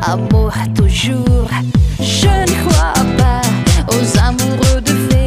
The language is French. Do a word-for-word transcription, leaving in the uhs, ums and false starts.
amour toujours. Je ne crois pas aux amoureux de fait.